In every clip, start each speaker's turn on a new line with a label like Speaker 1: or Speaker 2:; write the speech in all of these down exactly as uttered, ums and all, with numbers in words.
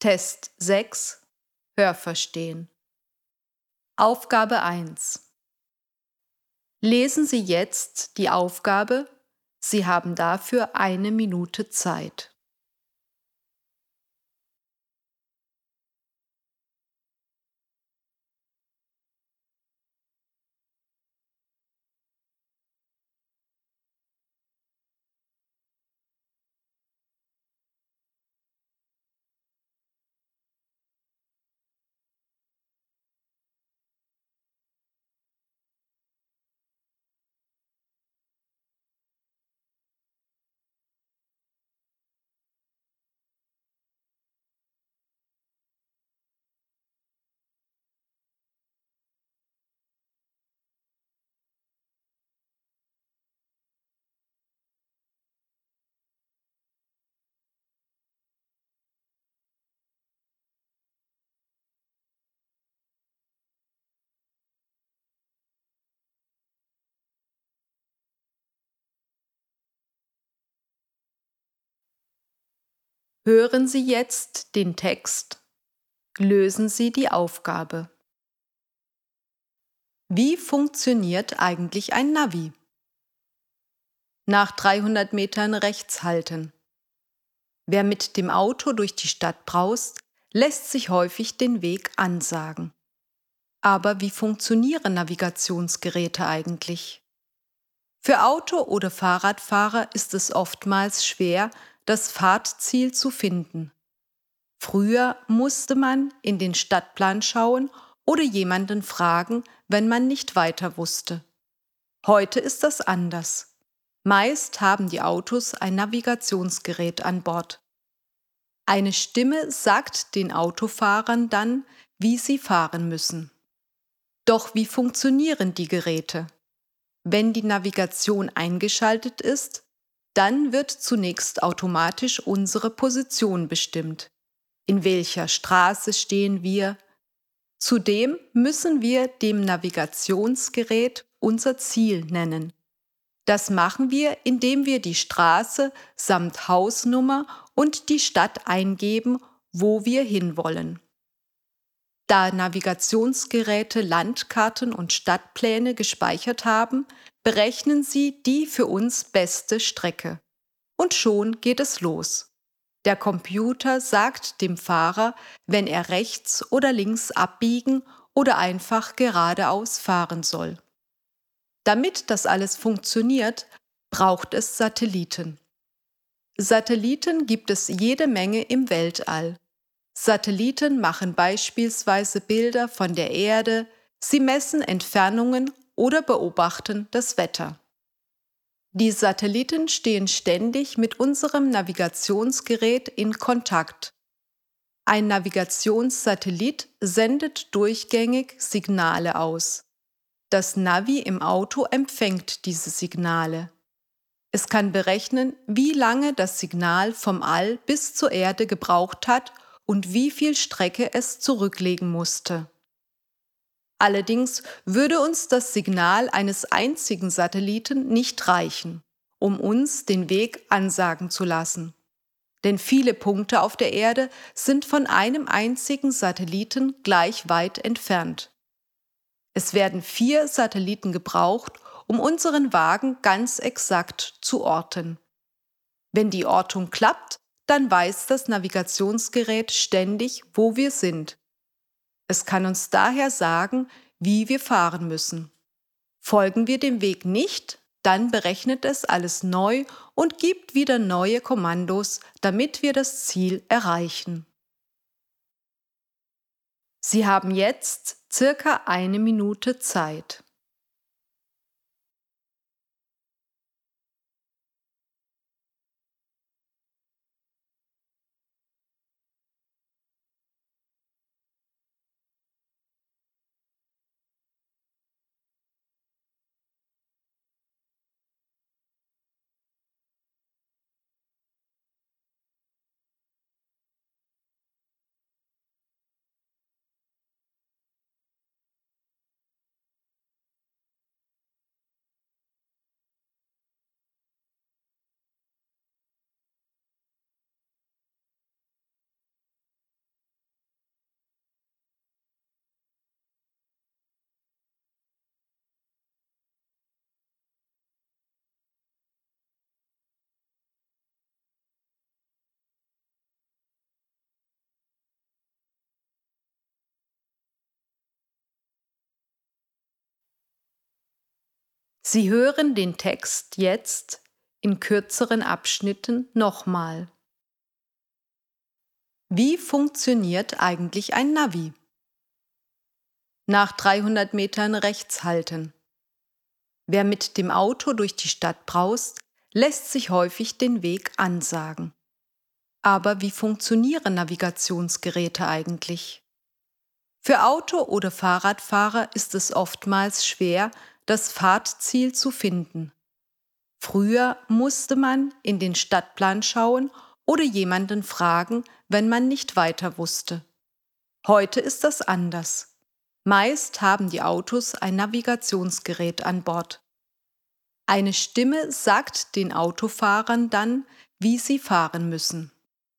Speaker 1: Test sechs Hörverstehen. Aufgabe eins. Lesen Sie jetzt die Aufgabe. Sie haben dafür eine Minute Zeit. Hören Sie jetzt den Text. Lösen Sie die Aufgabe. Wie funktioniert eigentlich ein Navi? Nach dreihundert Metern rechts halten. Wer mit dem Auto durch die Stadt braust, lässt sich häufig den Weg ansagen. Aber wie funktionieren Navigationsgeräte eigentlich? Für Auto- oder Fahrradfahrer ist es oftmals schwer, das Fahrtziel zu finden. Früher musste man in den Stadtplan schauen oder jemanden fragen, wenn man nicht weiter wusste. Heute ist das anders. Meist haben die Autos ein Navigationsgerät an Bord. Eine Stimme sagt den Autofahrern dann, wie sie fahren müssen. Doch wie funktionieren die Geräte? Wenn die Navigation eingeschaltet ist, dann wird zunächst automatisch unsere Position bestimmt. In welcher Straße stehen wir? Zudem müssen wir dem Navigationsgerät unser Ziel nennen. Das machen wir, indem wir die Straße samt Hausnummer und die Stadt eingeben, wo wir hinwollen. Da Navigationsgeräte Landkarten und Stadtpläne gespeichert haben, berechnen sie die für uns beste Strecke. Und schon geht es los. Der Computer sagt dem Fahrer, wenn er rechts oder links abbiegen oder einfach geradeaus fahren soll. Damit das alles funktioniert, braucht es Satelliten. Satelliten gibt es jede Menge im Weltall. Satelliten machen beispielsweise Bilder von der Erde, sie messen Entfernungen oder beobachten das Wetter. Die Satelliten stehen ständig mit unserem Navigationsgerät in Kontakt. Ein Navigationssatellit sendet durchgängig Signale aus. Das Navi im Auto empfängt diese Signale. Es kann berechnen, wie lange das Signal vom All bis zur Erde gebraucht hat und wie viel Strecke es zurücklegen musste. Allerdings würde uns das Signal eines einzigen Satelliten nicht reichen, um uns den Weg ansagen zu lassen. Denn viele Punkte auf der Erde sind von einem einzigen Satelliten gleich weit entfernt. Es werden vier Satelliten gebraucht, um unseren Wagen ganz exakt zu orten. Wenn die Ortung klappt, dann weiß das Navigationsgerät ständig, wo wir sind. Es kann uns daher sagen, wie wir fahren müssen. Folgen wir dem Weg nicht, dann berechnet es alles neu und gibt wieder neue Kommandos, damit wir das Ziel erreichen. Sie haben jetzt circa eine Minute Zeit. Sie hören den Text jetzt in kürzeren Abschnitten nochmal. Wie funktioniert eigentlich ein Navi? Nach dreihundert Metern rechts halten. Wer mit dem Auto durch die Stadt braust, lässt sich häufig den Weg ansagen. Aber wie funktionieren Navigationsgeräte eigentlich? Für Auto- oder Fahrradfahrer ist es oftmals schwer, das Fahrtziel zu finden. Früher musste man in den Stadtplan schauen oder jemanden fragen, wenn man nicht weiter wusste. Heute ist das anders. Meist haben die Autos ein Navigationsgerät an Bord. Eine Stimme sagt den Autofahrern dann, wie sie fahren müssen.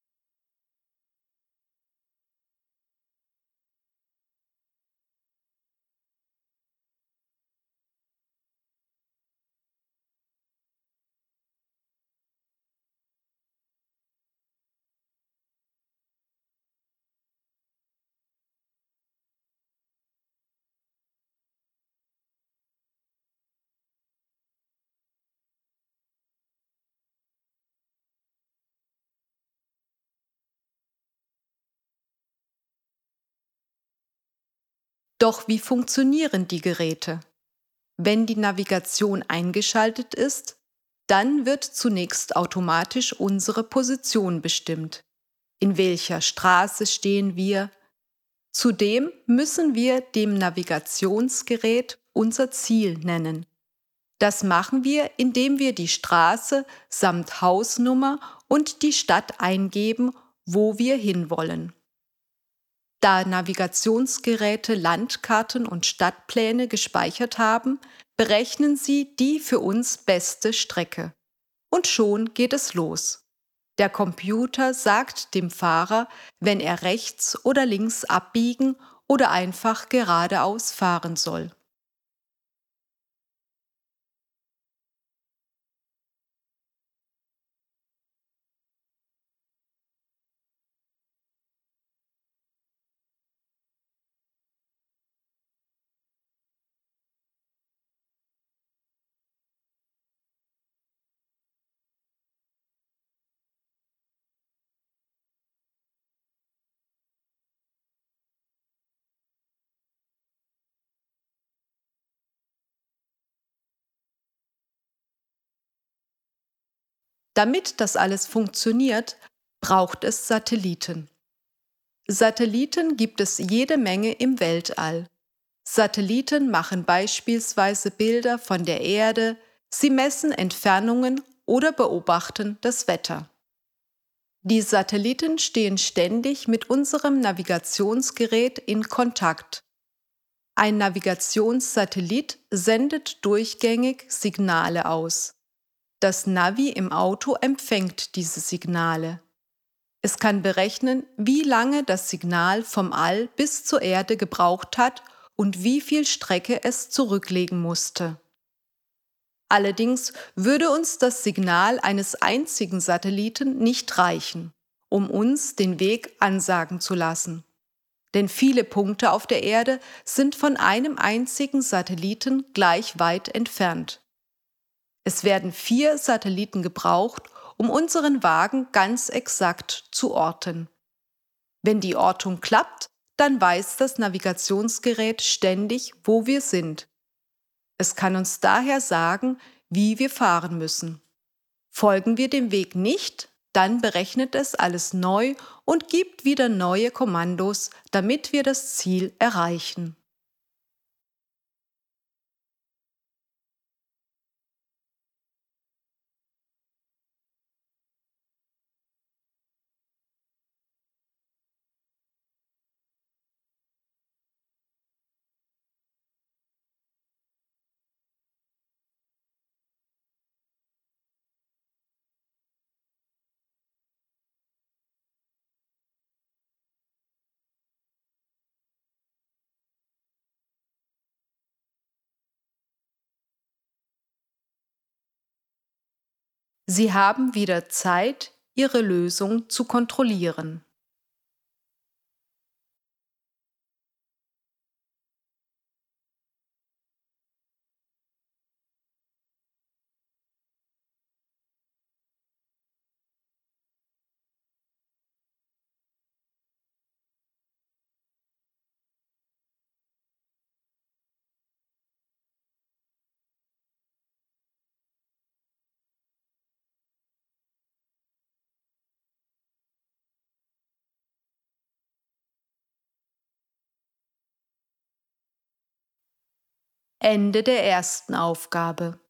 Speaker 1: Doch wie funktionieren die Geräte? Wenn die Navigation eingeschaltet ist, dann wird zunächst automatisch unsere Position bestimmt. In welcher Straße stehen wir? Zudem müssen wir dem Navigationsgerät unser Ziel nennen. Das machen wir, indem wir die Straße samt Hausnummer und die Stadt eingeben, wo wir hinwollen. Da Navigationsgeräte Landkarten und Stadtpläne gespeichert haben, berechnen sie die für uns beste Strecke. Und schon geht es los. Der Computer sagt dem Fahrer, wenn er rechts oder links abbiegen oder einfach geradeaus fahren soll. Damit das alles funktioniert, braucht es Satelliten. Satelliten gibt es jede Menge im Weltall. Satelliten machen beispielsweise Bilder von der Erde, sie messen Entfernungen oder beobachten das Wetter. Die Satelliten stehen ständig mit unserem Navigationsgerät in Kontakt. Ein Navigationssatellit sendet durchgängig Signale aus. Das Navi im Auto empfängt diese Signale. Es kann berechnen, wie lange das Signal vom All bis zur Erde gebraucht hat und wie viel Strecke es zurücklegen musste. Allerdings würde uns das Signal eines einzigen Satelliten nicht reichen, um uns den Weg ansagen zu lassen. Denn viele Punkte auf der Erde sind von einem einzigen Satelliten gleich weit entfernt. Es werden vier Satelliten gebraucht, um unseren Wagen ganz exakt zu orten. Wenn die Ortung klappt, dann weiß das Navigationsgerät ständig, wo wir sind. Es kann uns daher sagen, wie wir fahren müssen. Folgen wir dem Weg nicht, dann berechnet es alles neu und gibt wieder neue Kommandos, damit wir das Ziel erreichen. Sie haben wieder Zeit, Ihre Lösung zu kontrollieren. Ende der ersten Aufgabe.